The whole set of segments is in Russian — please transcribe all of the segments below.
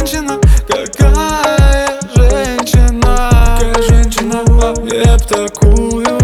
женщина, какая женщина, какая женщина, не б такую.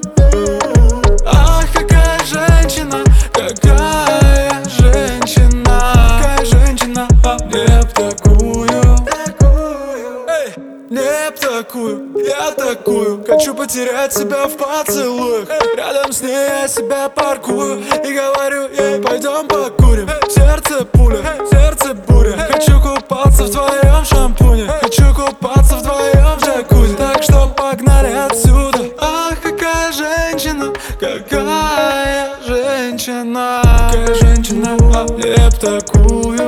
Ах, какая женщина, какая женщина, какая женщина, не б такую. Эй, не б такую, я такую. Хочу потерять себя в поцелуях. Рядом с ней я себя паркую и говорю ей: пойдем покурим. Сердце пуля, сердце буря. Хочу купаться в твоем шампуне, хочу купаться вдвоем в джакузи. Так что погнали отсюда. Ах, какая женщина, какая женщина, какая женщина, не б такую.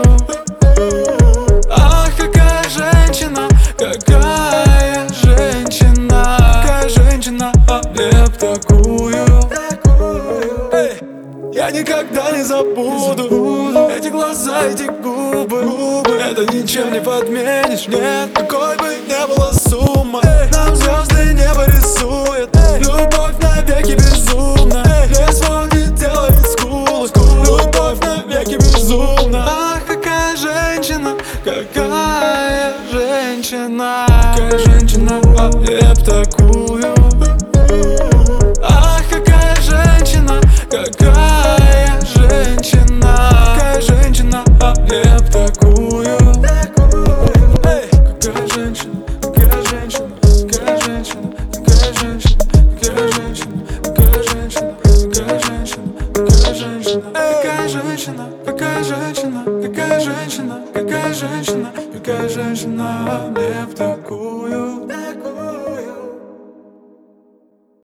Ах, какая женщина, какая женщина, какая женщина, не б такую. Эй, я никогда не забуду эти глаза, эти губы. Это ничем не подменишь, нет, какой бы ни была сумма. Нам звезды небо рисует, любовь навеки безумна. Лес воги делает скулы, любовь навеки безумна. Ах, какая женщина, какая женщина, какая женщина, не б такую. Ах, какая женщина, какая женщина, какая женщина, не б такую. Эй, какая женщина, какая женщина, какая женщина, какая женщина, какая женщина, какая женщина, какая женщина, какая женщина, какая женщина, какая женщина, какая женщина, какая женщина, какая женщина, не б такую.